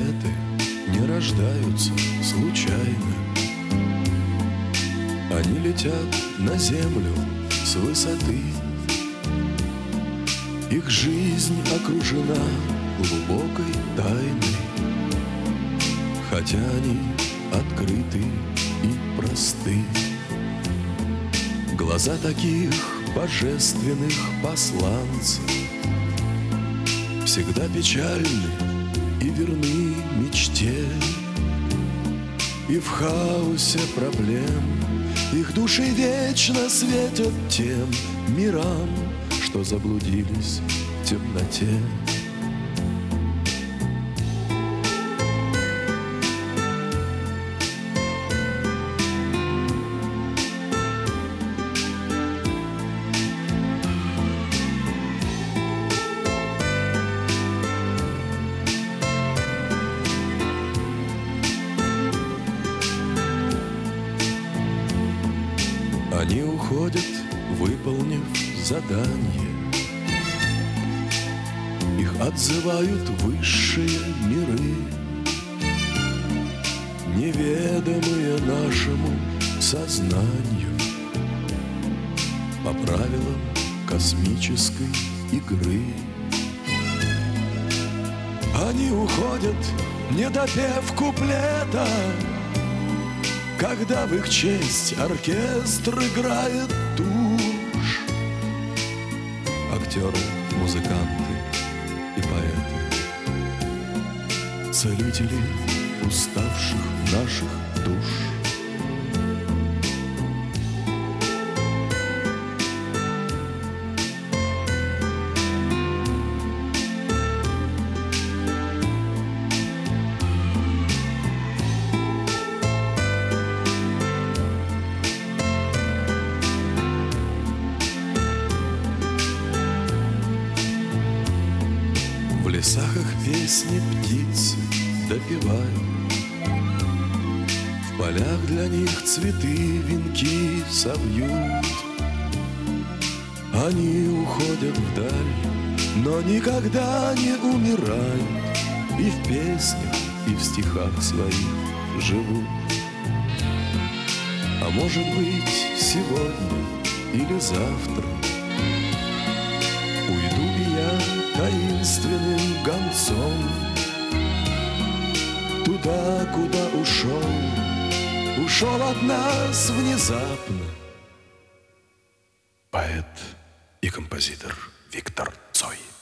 поэты не рождаются случайно. Они летят на землю с высоты. Их жизнь окружена глубокой тайной, хотя они открыты и просты. Глаза таких божественных посланцев всегда печальны и верны мечте. И в хаосе проблем их души вечно светят тем мирам, что заблудились в темноте. Они уходят, выполнив задание. Их отзывают высшие миры, неведомые нашему сознанию, по правилам космической игры. Они уходят, не допев куплета, когда в их честь оркестр играет тушь. Актеры, музыканты и поэты, целители уставших наших душ. В лесах их песни птицы допевают, в полях для них цветы венки совьют. Они уходят вдаль, но никогда не умирают, и в песнях, и в стихах своих живут. А может быть, сегодня или завтра уйду и я таинственным гонцом туда, куда ушел от нас внезапно поэт и композитор Виктор Цой.